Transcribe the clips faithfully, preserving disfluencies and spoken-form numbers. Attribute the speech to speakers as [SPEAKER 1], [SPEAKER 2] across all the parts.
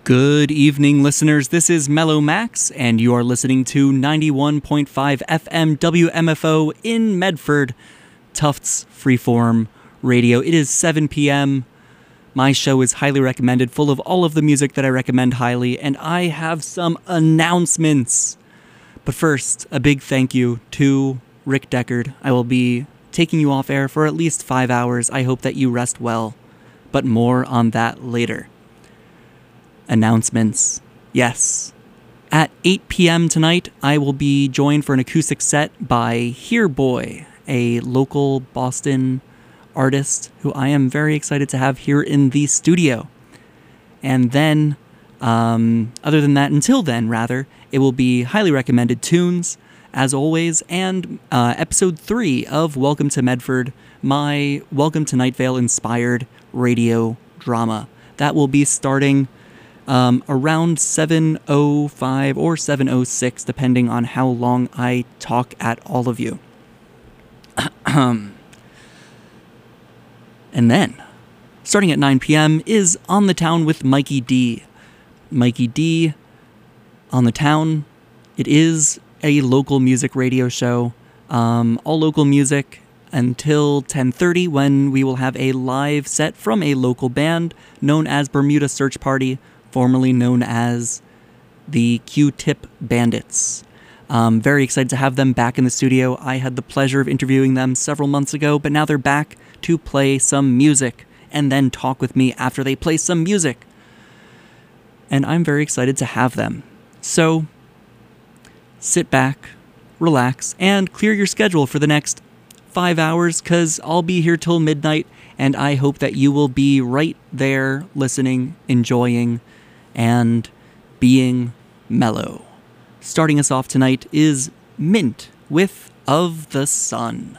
[SPEAKER 1] Good evening, listeners. This is Mellow Max, and you are listening to ninety-one point five F M W M F O in Medford, Tufts Freeform Radio. It is seven p.m. My show is highly recommended, full of all of the music that I recommend highly, and I have some announcements. But first, a big thank you to Rick Deckard. I will be taking you off air for at least five hours. I hope that you rest well, but more on that later. Announcements. Yes. At eight p.m. tonight, I will be joined for an acoustic set by Here Boy, a local Boston artist who I am very excited to have here in the studio. And then, um, other than that, until then, rather, it will be highly recommended tunes, as always, and uh, episode three of Welcome to Medford, my Welcome to Night Vale inspired radio drama. That will be starting Um, around seven oh five or seven oh six, depending on how long I talk at all of you. And then, starting at nine p.m. is On the Town with Mikey D. Mikey D, On the Town. It is a local music radio show. Um, all local music until ten thirty, when we will have a live set from a local band known as Bermuda Search Party, formerly known as the Q-Tip Bandits. Um, very excited to have them back in the studio. I had the pleasure of interviewing them several months ago, but now they're back to play some music and then talk with me after they play some music. And I'm very excited to have them. So, sit back, relax, and clear your schedule for the next five hours, because I'll be here till midnight, and I hope that you will be right there listening, enjoying, and being mellow. Starting us off tonight is Mint with Of the Sun.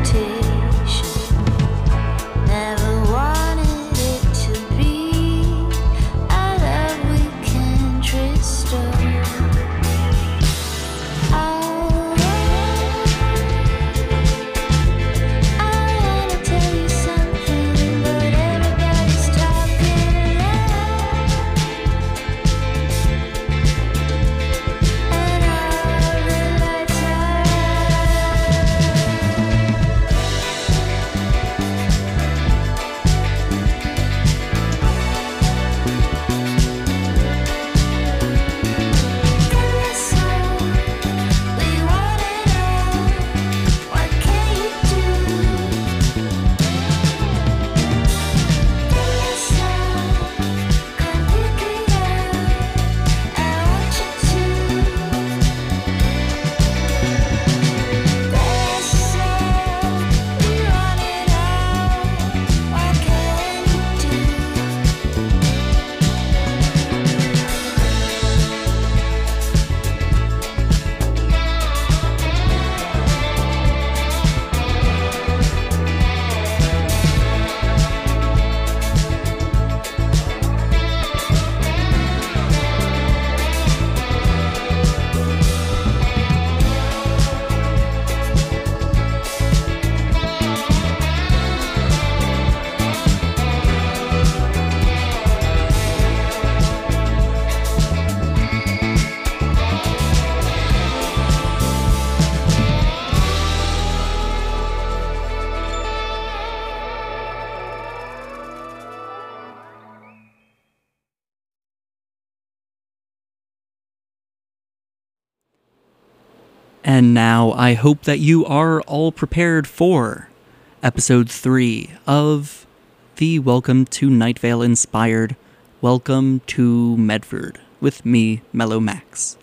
[SPEAKER 1] And now I hope that you are all prepared for episode three of the Welcome to Night Vale inspired Welcome to Medford with me, Mellow Max.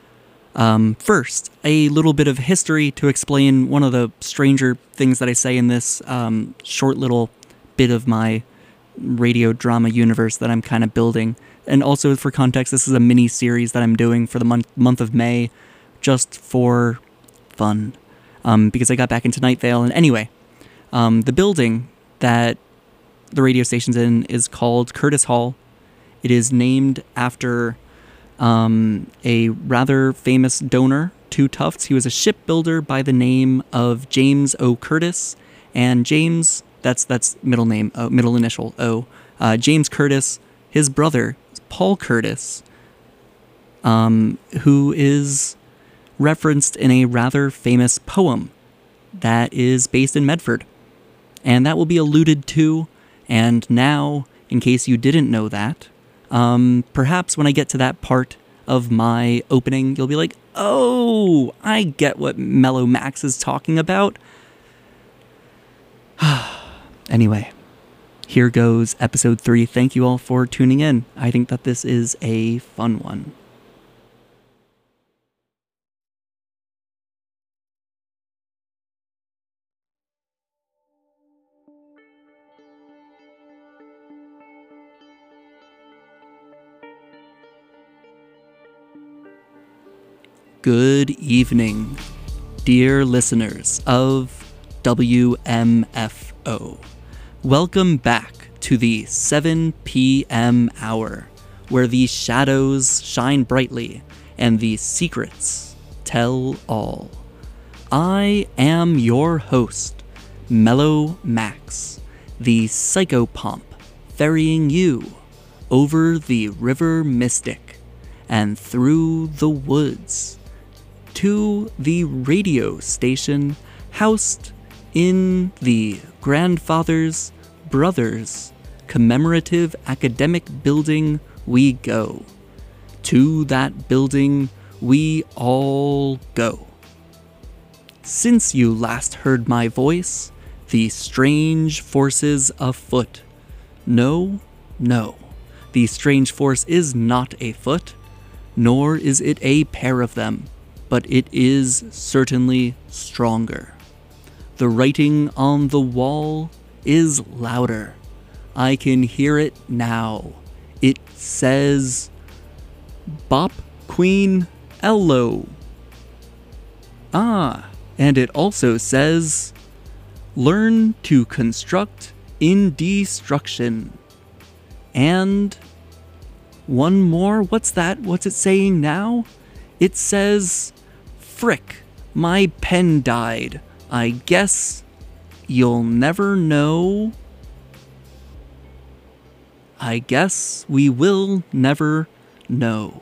[SPEAKER 1] Um, first, a little bit of history to explain one of the stranger things that I say in this um, short little bit of my radio drama universe that I'm kind of building. And also for context, this is a mini series that I'm doing for the month month of May, just for fun, um, because I got back into Night Vale. And anyway, um, the building that the radio station's in is called Curtis Hall. It is named after um, a rather famous donor to Tufts. He was a shipbuilder by the name of James O. Curtis, and James, that's that's middle name, uh, middle initial O. Uh, James Curtis, his brother, Paul Curtis, um, who is referenced in a rather famous poem that is based in Medford. And that will be alluded to. And now, in case you didn't know that, um, perhaps when I get to that part of my opening, you'll be like, oh, I get what Mellow Max is talking about. Anyway, here goes episode three. Thank you all for tuning in. I think that this is a fun one. Good evening, dear listeners of W M F O. Welcome back to the seven p.m. hour, where the shadows shine brightly and the secrets tell all. I am your host, Mellow Max, the psychopomp, ferrying you over the River Mystic and through the woods to the radio station housed in the Grandfather's Brothers Commemorative Academic Building we go. To that building we all go. Since you last heard my voice, the strange forces afoot. No, no, the strange force is not afoot, nor is it a pair of them, but it is certainly stronger. The writing on the wall is louder. I can hear it now. It says, Bop Queen Ello. Ah, and it also says, learn to construct in destruction. And one more, what's that? What's it saying now? It says, frick, my pen died. I guess you'll never know. I guess we will never know.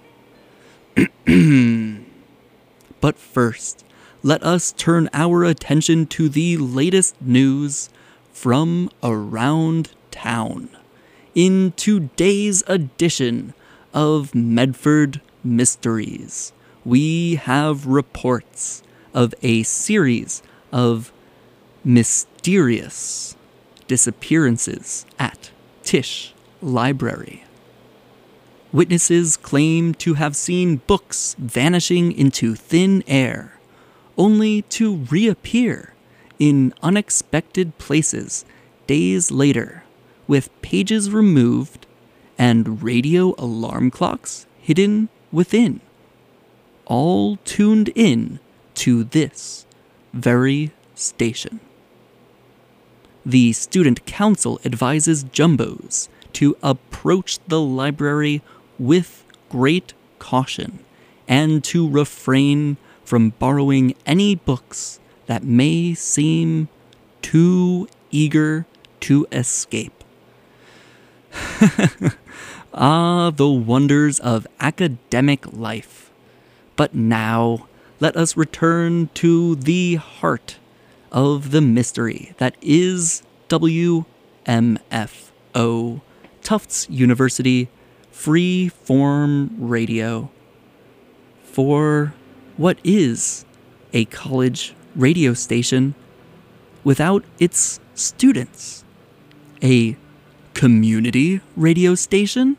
[SPEAKER 1] But first, let us turn our attention to the latest news from around town. In today's edition of Medford Mysteries, we have reports of a series of mysterious disappearances at Tisch Library. Witnesses claim to have seen books vanishing into thin air, only to reappear in unexpected places days later, with pages removed and radio alarm clocks hidden within, all tuned in to this very station. The Student Council advises jumbos to approach the library with great caution and to refrain from borrowing any books that may seem too eager to escape. Ah, the wonders of academic life. But now, let us return to the heart of the mystery that is W M F O, Tufts University Free Form Radio. For what is a college radio station without its students? A community radio station?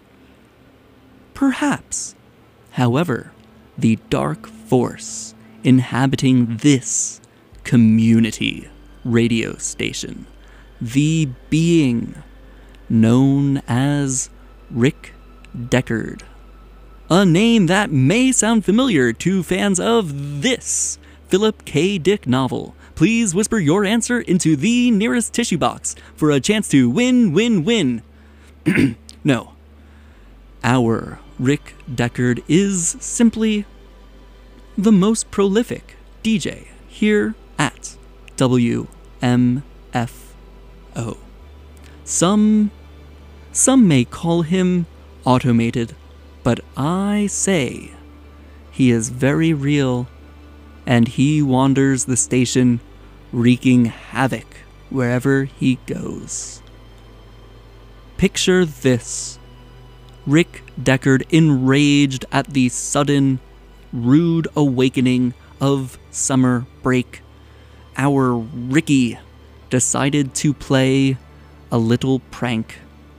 [SPEAKER 1] Perhaps. However, the dark force inhabiting this community radio station, the being known as Rick Deckard, a name that may sound familiar to fans of this Philip K. Dick novel. Please whisper your answer into the nearest tissue box for a chance to win, win, win. No. Our Rick Deckard is simply the most prolific D J here at W M F O. Some, some may call him automated, but I say he is very real, and he wanders the station wreaking havoc wherever he goes. Picture this: Rick Deckard enraged at the sudden, rude awakening of summer break. Our Ricky decided to play a little prank.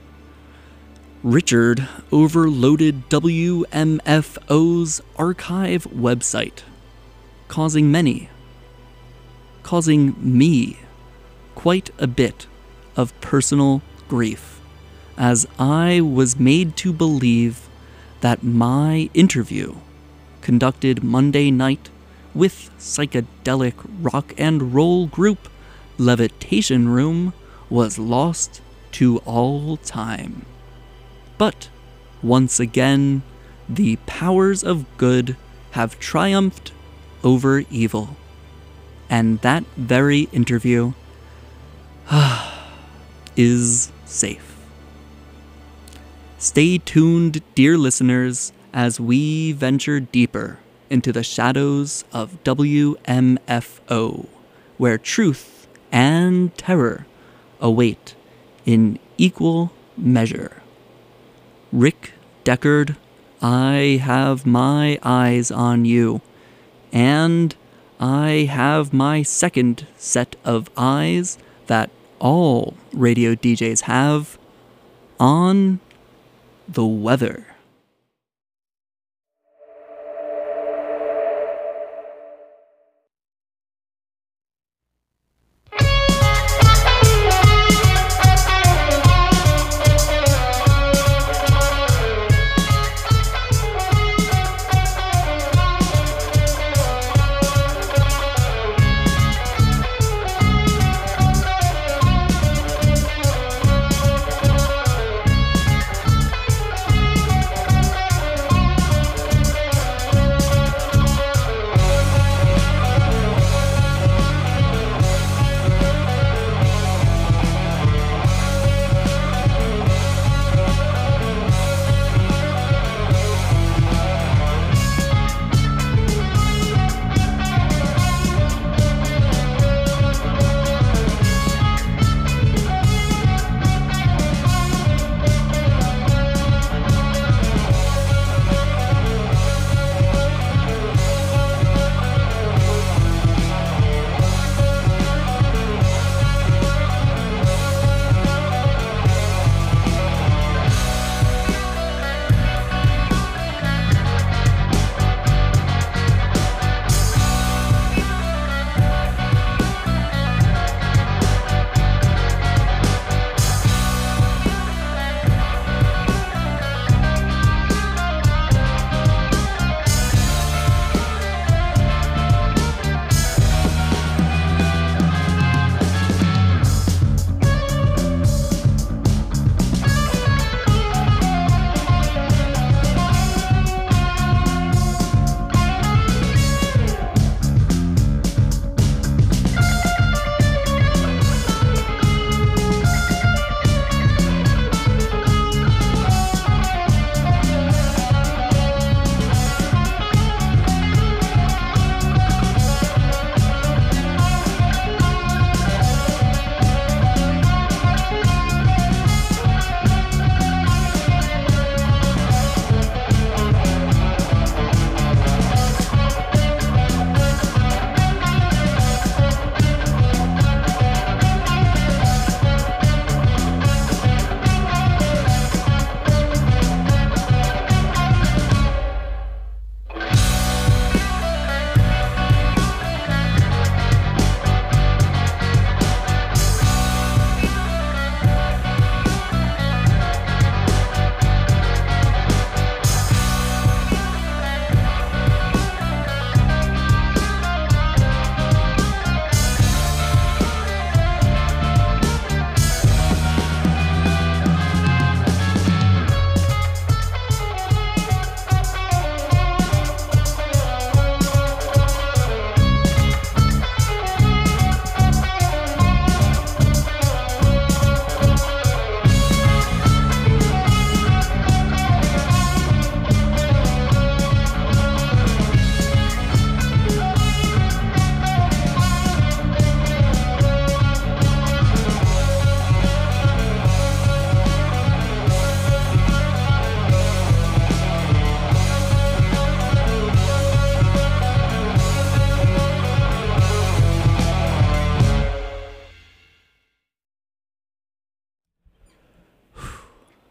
[SPEAKER 1] Richard overloaded W M F O's archive website, causing many, causing me, quite a bit of personal grief, as I was made to believe that my interview, conducted Monday night with psychedelic rock and roll group Levitation Room, was lost to all time. But once again, the powers of good have triumphed over evil. And that very interview is safe. Stay tuned, dear listeners, as we venture deeper into the shadows of W M F O, where truth and terror await in equal measure. Rick Deckard, I have my eyes on you, and I have my second set of eyes that all radio D Js have on the weather.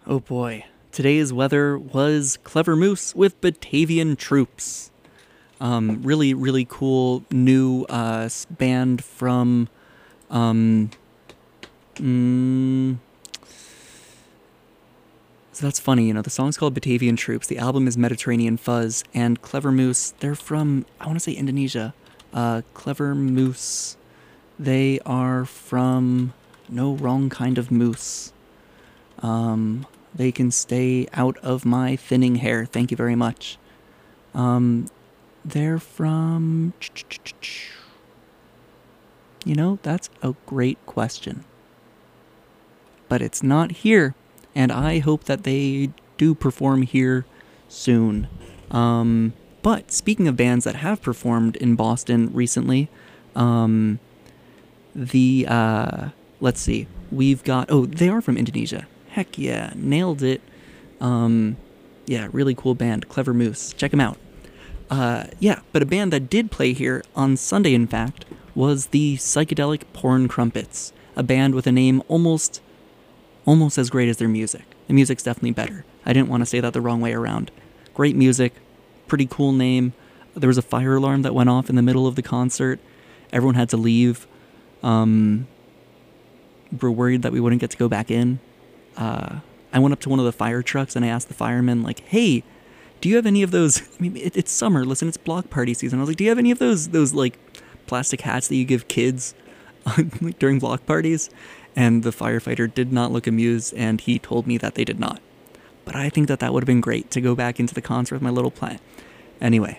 [SPEAKER 1] Oh boy. Today's weather was Clever Moose with Batavian Troops. Um, really, really cool new uh, band from... Um, mm, so that's funny, you know, the song's called Batavian Troops, the album is Mediterranean Fuzz, and Clever Moose, they're from, I want to say Indonesia. Uh, Clever Moose, they are from No Wrong Kind of Moose. Um, they can stay out of my thinning hair, thank you very much. Um, they're from... You know, that's a great question. But it's not here, and I hope that they do perform here soon. Um, but speaking of bands that have performed in Boston recently, um, the, uh, let's see, we've got, oh, they are from Indonesia. Heck yeah, nailed it. Um, yeah, really cool band, Clever Moose. Check them out. Uh, yeah, but a band that did play here on Sunday, in fact, was the Psychedelic Porn Crumpets, a band with a name almost, almost as great as their music. The music's definitely better. I didn't want to say that the wrong way around. Great music, pretty cool name. There was a fire alarm that went off in the middle of the concert. Everyone had to leave. Um, we're worried that we wouldn't get to go back in. Uh, I went up to one of the fire trucks and I asked the fireman, like, hey, do you have any of those, I mean, it, it's summer, listen, it's block party season. I was like, do you have any of those, those like, plastic hats that you give kids like, during block parties? And the firefighter did not look amused, and he told me that they did not. But I think that that would have been great to go back into the concert with my little plant. Anyway.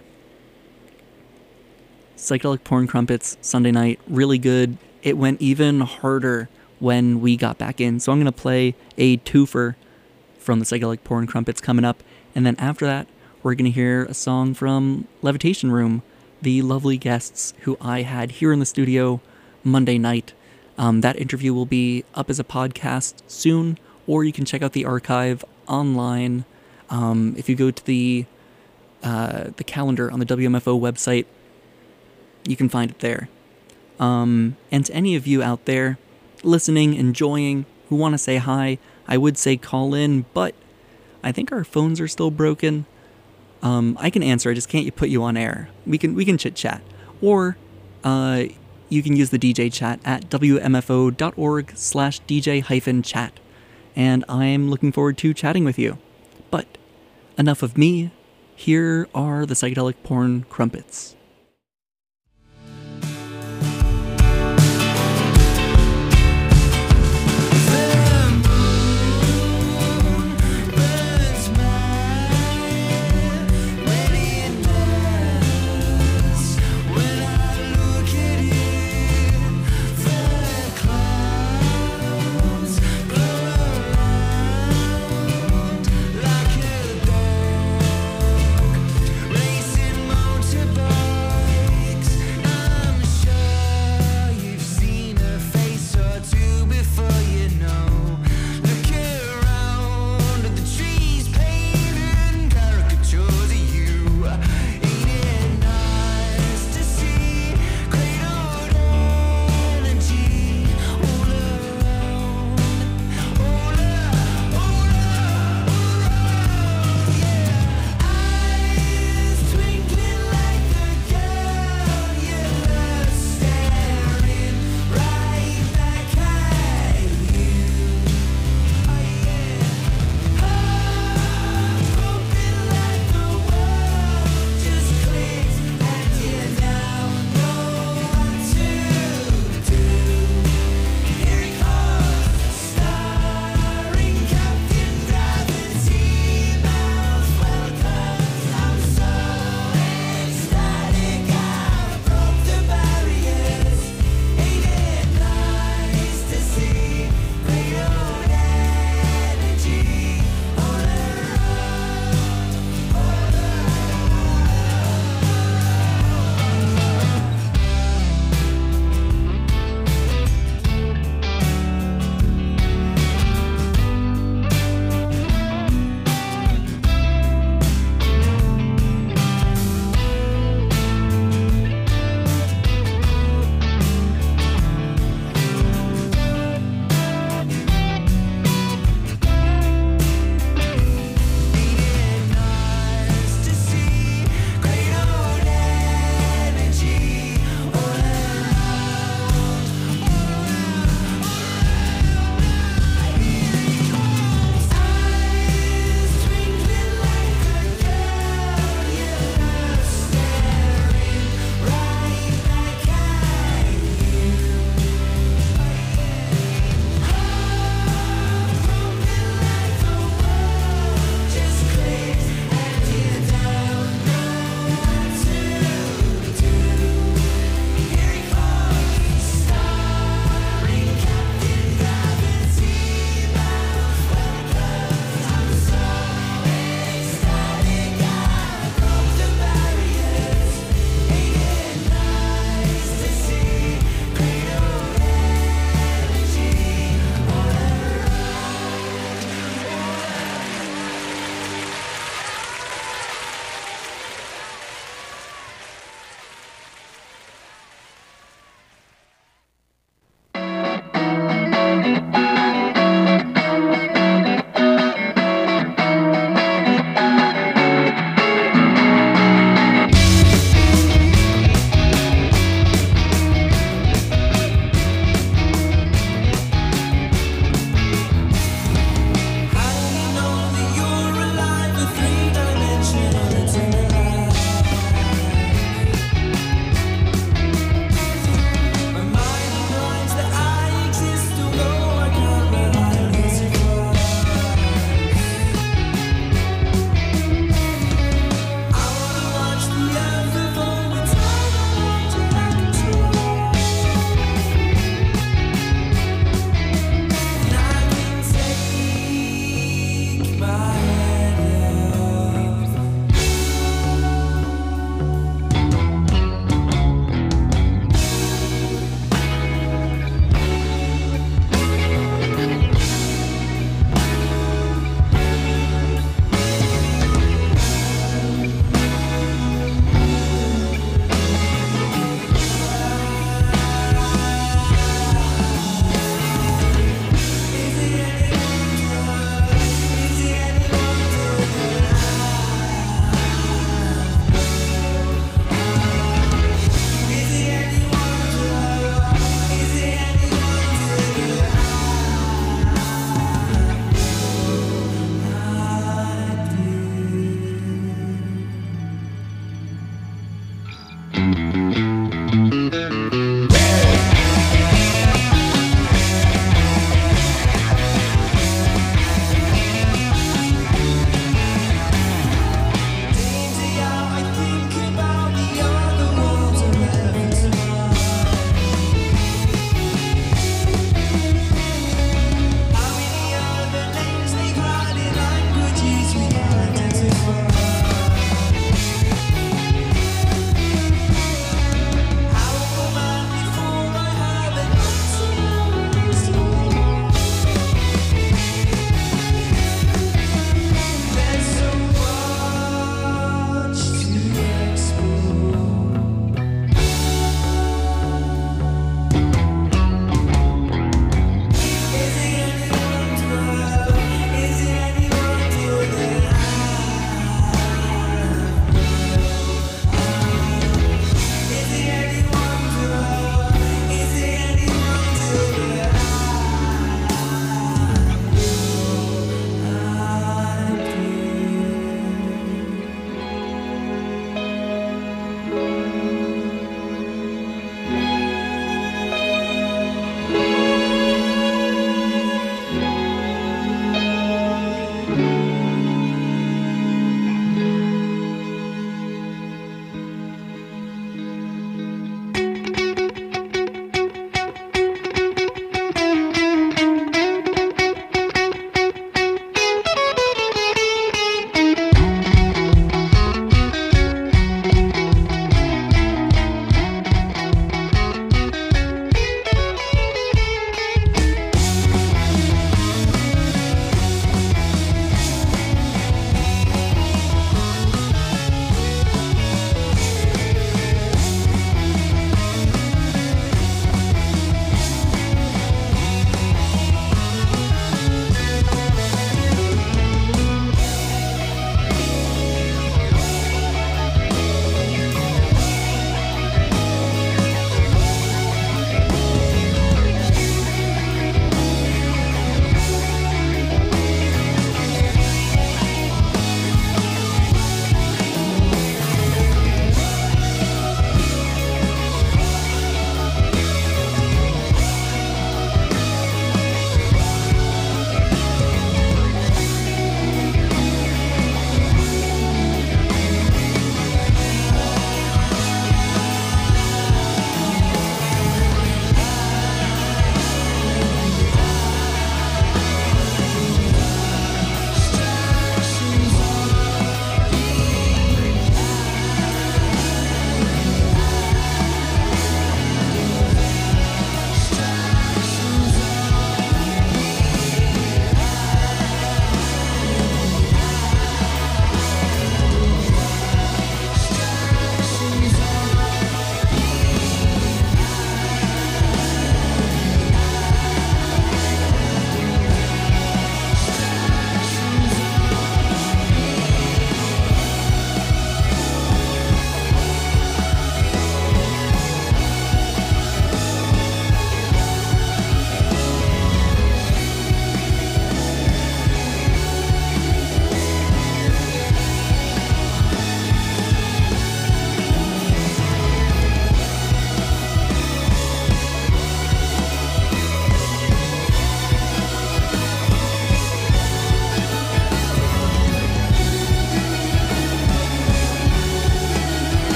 [SPEAKER 1] Psychedelic Porn Crumpets, Sunday night, really good. It went even harder when we got back in. So I'm going to play a twofer from the Psychedelic Porn Crumpets coming up. And then after that, we're going to hear a song from Levitation Room, the lovely guests who I had here in the studio Monday night. Um, that interview will be up as a podcast soon, or you can check out the archive online. Um, if you go to the uh, the calendar on the W M F O website, you can find it there. Um, and to any of you out there listening, enjoying, who want to say hi, I would say call in, but I think our phones are still broken. Um, I can answer, I just can't put you on air. We can we can chit chat, or uh, you can use the D J chat at W M F O dot org slash D J hyphen chat, and I'm looking forward to chatting with you. But enough of me. Here are the Psychedelic Porn Crumpets.
[SPEAKER 2] Racing motorbike.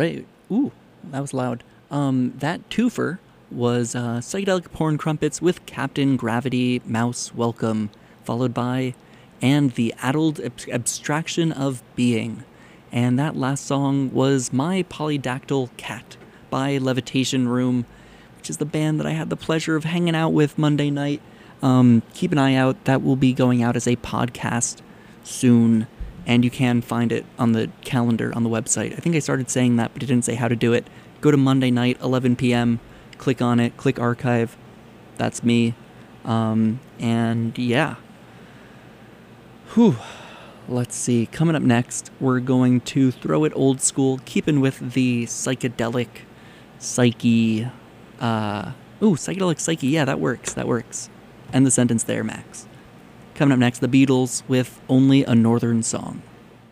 [SPEAKER 1] right. Ooh, that was loud. Um, that twofer was uh, Psychedelic Porn Crumpets with Captain Gravity Mouse Welcome, followed by And the Addled Ab- Abstraction of Being. And that last song was My Polydactyl Cat by Levitation Room, which is the band that I had the pleasure of hanging out with Monday night. Um, keep an eye out. That will be going out as a podcast soon, and you can find it on the calendar on the website. I think I started saying that, but I didn't say how to do it. Go to Monday night, eleven p.m., click on it, click archive. That's me. Um, and yeah. Whew. Let's see. Coming up next, we're going to throw it old school, keeping with the psychedelic psyche. Uh, ooh, psychedelic psyche. Yeah, that works. That works. End the sentence there, Max. Coming up next, the Beatles with Only a Northern Song.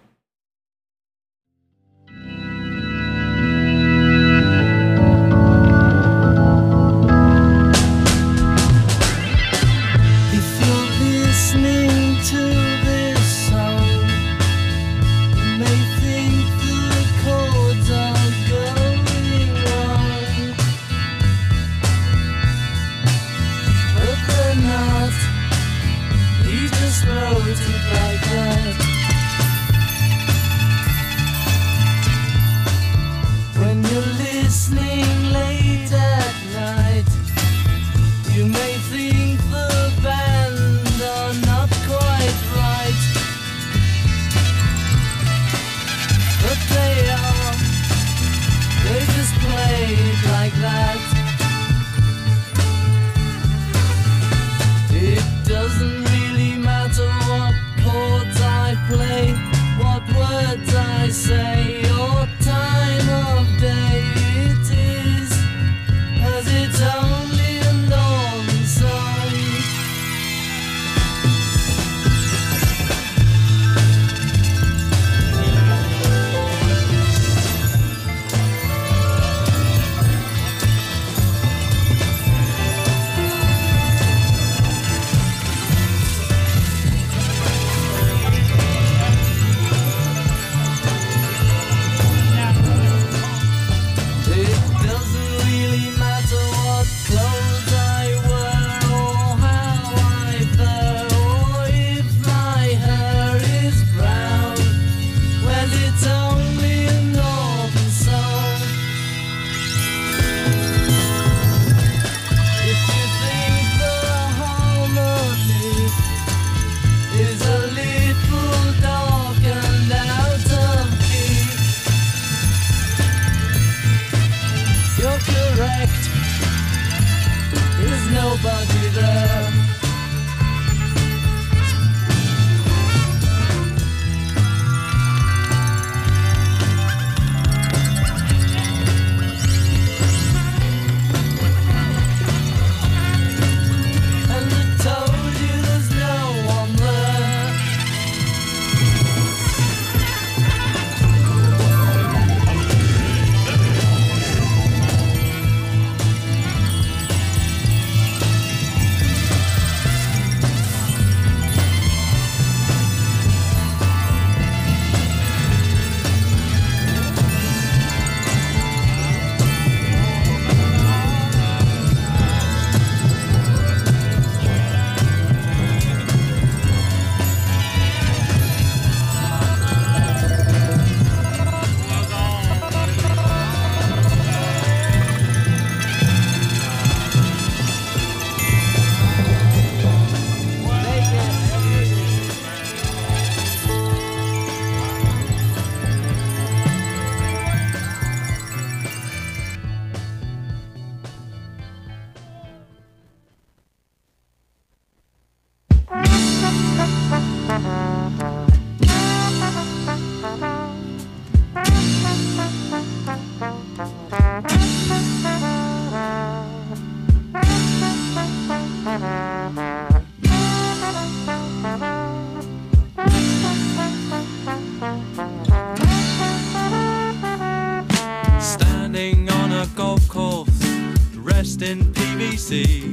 [SPEAKER 2] dressed in P V C.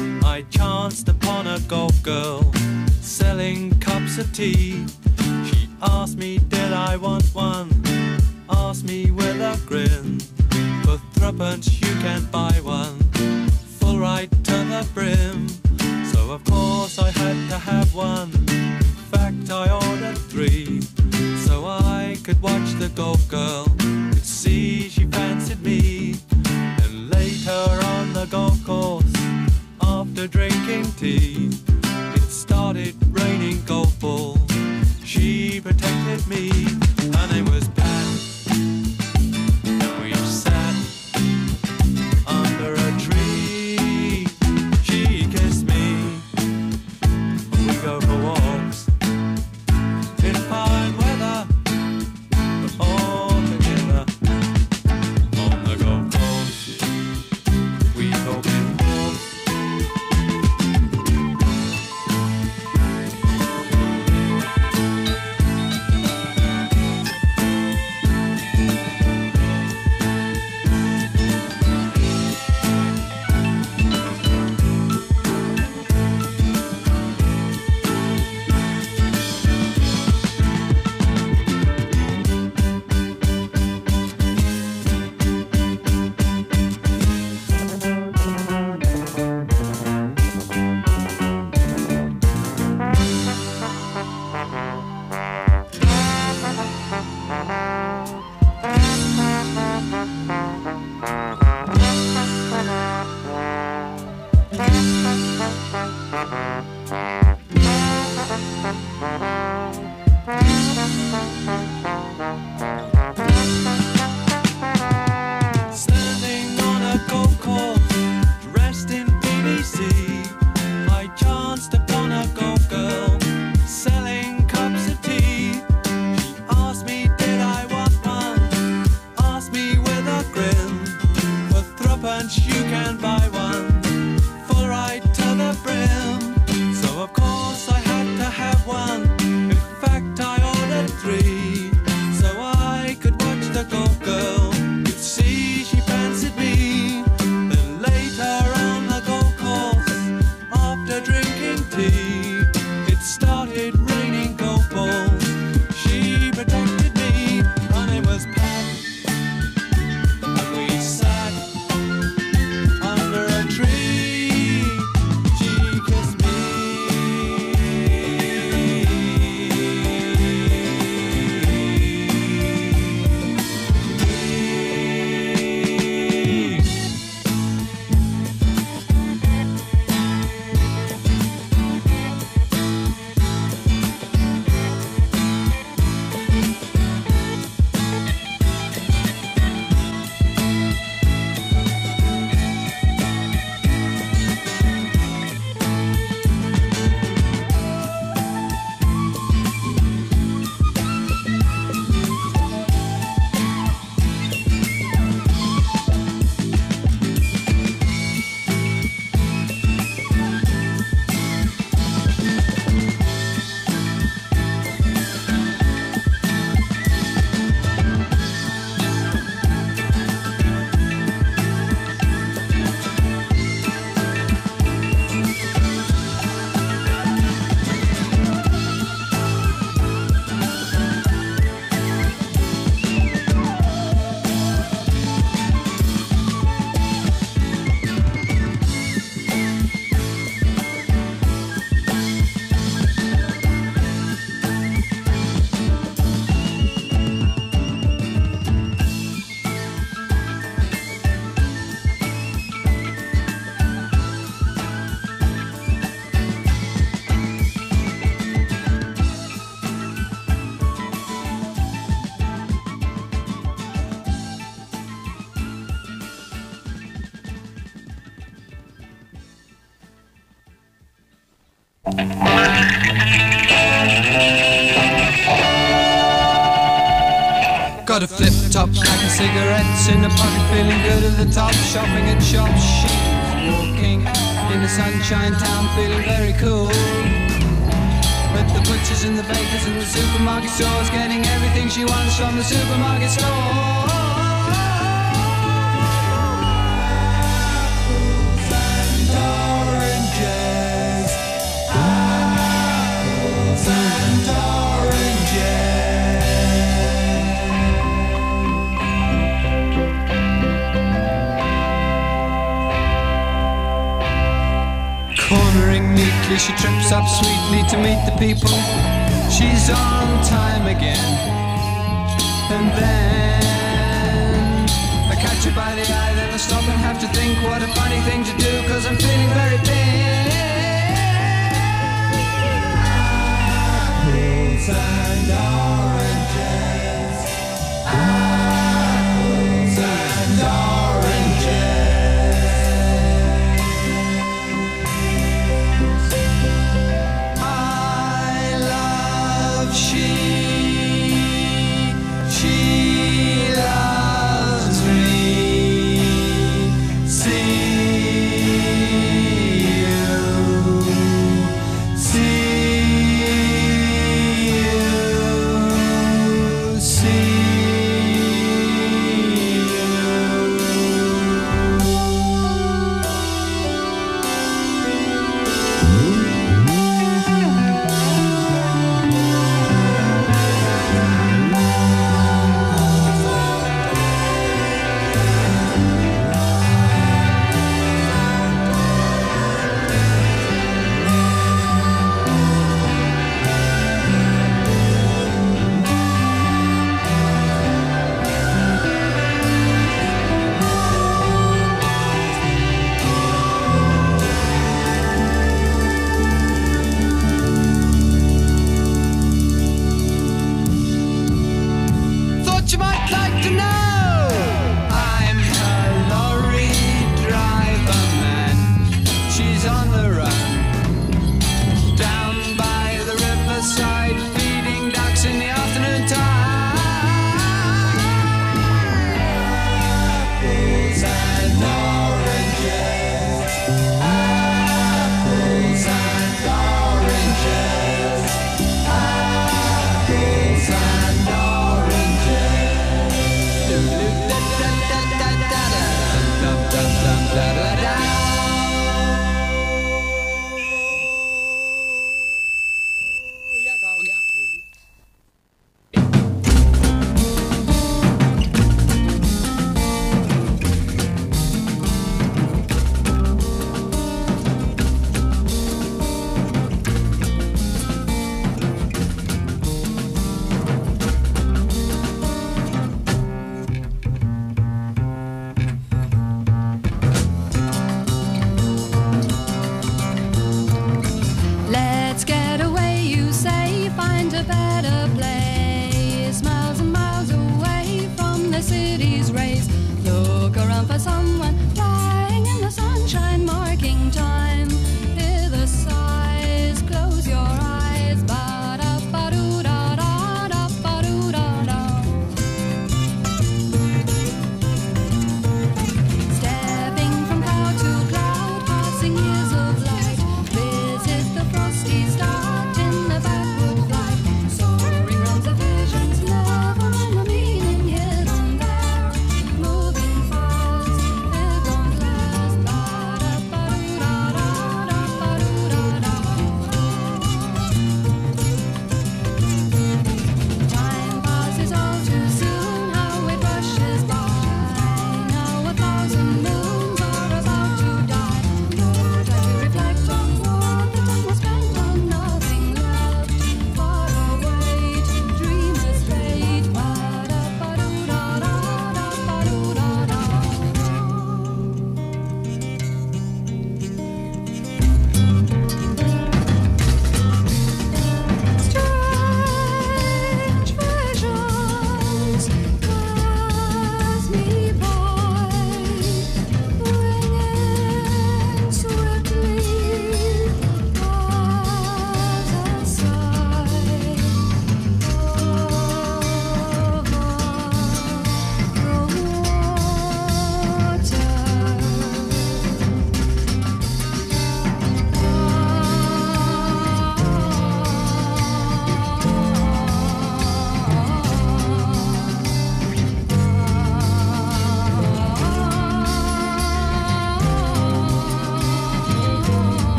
[SPEAKER 2] I chanced upon a golf girl selling cups of tea. She asked me did I want one, asked me will a grin. For threepence you can buy one, full right to the brim. So of course I had to have one. In fact I ordered three, so I could watch the golf girl, could see she fancied me. And later on the golf course, after drinking tea, it started raining golf balls. She protected me. Her name was Pat. We sat under a tree. She kissed me. We go for walks in fine weather, all together on the golf course. We talk in walks. Standing on a golf course, dressed in P V C, I chanced upon a golf girl selling cups of tea. She asked me did I want one, asked me with a grin. For threepence you can buy one, full right to the brim. So of course I had to have one. In fact I ordered three, so I could watch the golf girl, could see she fancied me. Then later on the golf course, after drinking tea, it started raining golf balls. She protected me. Her name was Pat. And we sat under a tree. She kissed me.
[SPEAKER 3] Got a flip top, pack of cigarettes in a pocket, feeling good at the top, shopping at shops, she's walking in the sunshine town, feeling very cool. With the butchers and the bakers and the supermarket stores, getting everything she wants from the supermarket store. Quickly she trips up sweetly to meet the people. She's on time again. And then I catch her by the eye, then I stop and have to think what a funny thing to do, cause I'm feeling very big. Apples and oranges. Apples and oranges. I love she. She loves me. See you. See you.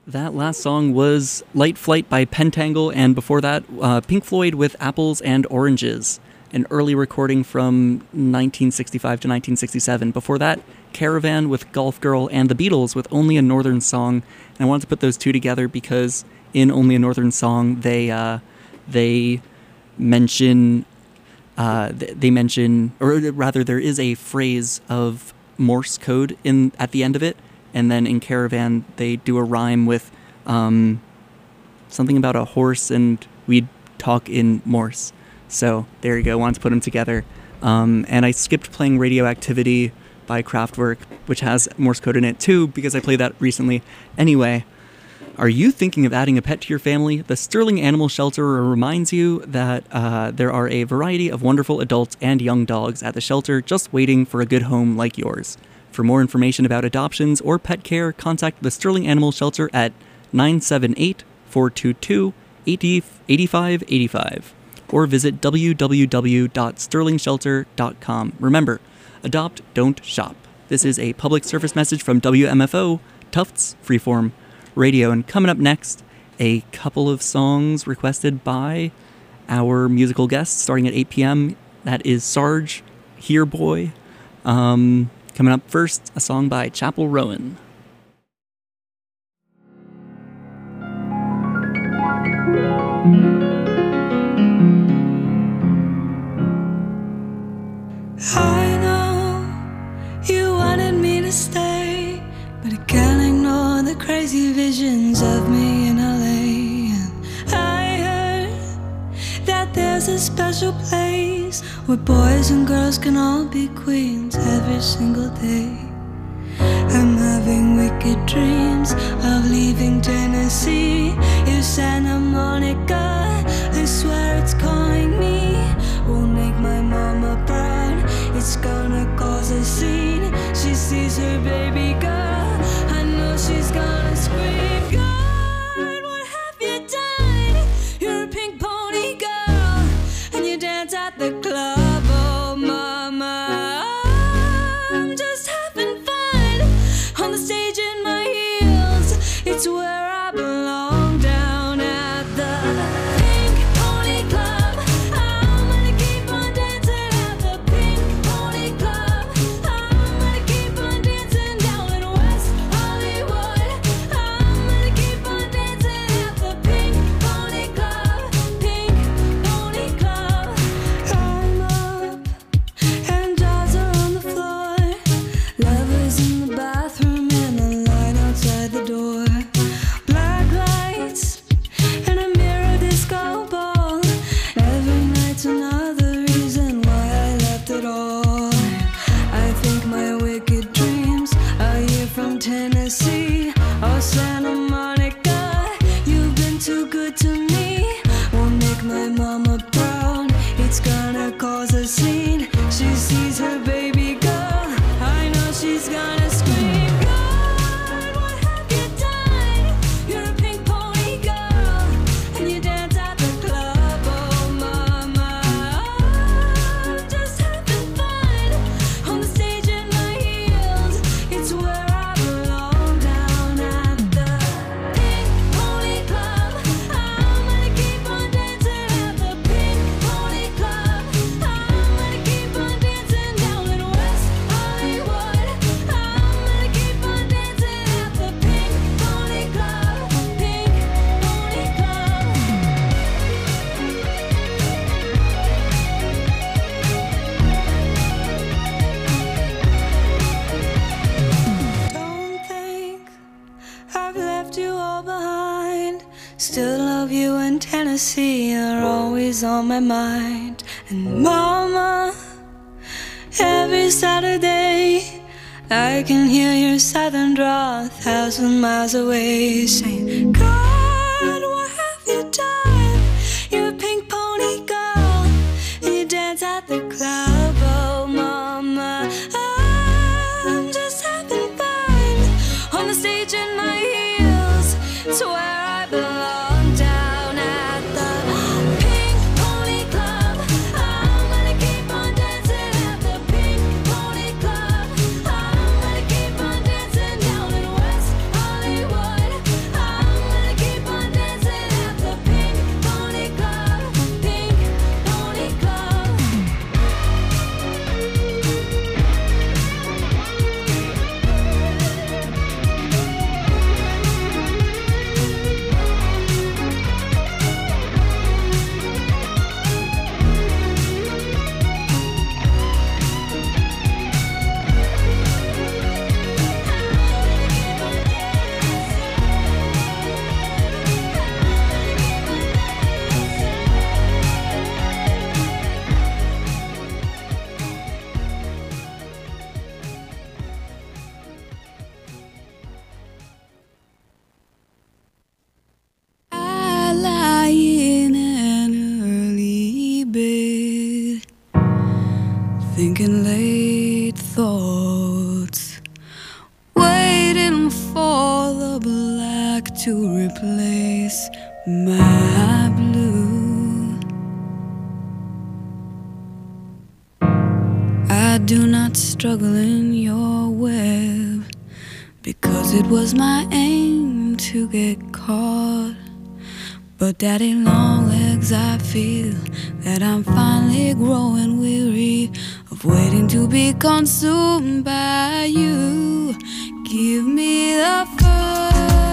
[SPEAKER 1] That last song was Light Flight by Pentangle, and before that, uh, Pink Floyd with Apples and Oranges, an early recording from nineteen sixty-five to nineteen sixty-seven. Before that, Caravan with Golf Girl, and the Beatles with Only a Northern Song. And I wanted to put those two together because in Only a Northern Song, they uh, they mention uh, they mention, or rather, there is a phrase of Morse code in at the end of it. And then in Caravan, they do a rhyme with um, something about a horse, and we'd talk in Morse. So there you go, wanted to put them together. Um, and I skipped playing Radioactivity by Kraftwerk, which has Morse code in it too, because I played that recently. Anyway, are you thinking of adding a pet to your family? The Sterling Animal Shelter reminds you that uh, there are a variety of wonderful adults and young dogs at the shelter just waiting for a good home like yours. For more information about adoptions or pet care, contact the Sterling Animal Shelter at nine seven eight, four two two, eight five eight five or visit w w w dot sterling shelter dot com. Remember, adopt, don't shop. This is a public service message from W M F O, Tufts Freeform Radio. And coming up next, a couple of songs requested by our musical guests starting at eight p.m. That is Sarge, Here Boy. Um... Coming up first, a song by Chapel Rowan.
[SPEAKER 4] I know you wanted me to stay, but I can't ignore the crazy visions of me in L A. And I heard that there's a special place where boys and girls can all be queens every single day. I'm having wicked dreams of leaving Tennessee. If Santa Monica, I swear it's calling me, won't make my mama proud. It's gonna cause a scene. She sees her baby girl, I know she's gonna scream. God, what have you done? You're a pink pony girl, and you dance at the club. Oh mama, I'm just having fun on the stage in my heels. It's where I belong, down at the Pink Pony Club. I'm gonna keep on dancing at the Pink Pony Club. I'm gonna keep on dancing down in West Hollywood. I'm gonna keep on dancing at the Pink Pony Club. Pink Pony Club. I'm up and dolls are on the floor. Lovers in the bathroom and a line outside the door. Black lights and a mirror disco ball. Every night's another reason why I left it all. I think my wicked dreams are here from Tennessee or Santa Monica. You've been too good to me, won't make my mama proud. It's gonna cause a scene. She sees her baby girl, I know she's gonna scream. God, what have you done? You're a pink pony girl, and you dance at the club. Oh mama, I'm just having fun on the stage in my heels. It's where I belong, down at the Pink Pony Club. I'm gonna keep on dancing at the Pink Pony Club. I'm gonna keep on dancing down in West Hollywood. I'm gonna keep on dancing at the Pink Pony Club. Pink Pony Club. Don't think I've left you all behind. Still love you, and Tennessee are always on my mind. And mama, every Saturday I can hear your southern drawl a thousand miles away, saying, God, what have you done? You're a pink pony girl, and you dance at the club. Oh mama, I'm just having fun on the stage in my heels. It's where I belong, down at the Pink Pony Club. I'm gonna keep on dancing at the Pink Pony Club. I'm gonna keep on dancing down in West Hollywood. I'm thinking late thoughts, waiting for the black to replace my blue. I do not struggle in your web, because it was my aim to get caught. But daddy long legs, I feel that I'm finally growing weary of waiting to be consumed by you. Give me the first